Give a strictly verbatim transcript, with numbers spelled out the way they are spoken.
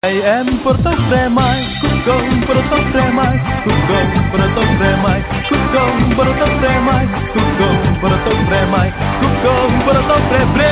Em portão fremai, cucão portão fremai, cucão portão fremai, cucão portão fremai, cucão portão fremai, cucão portão fremai.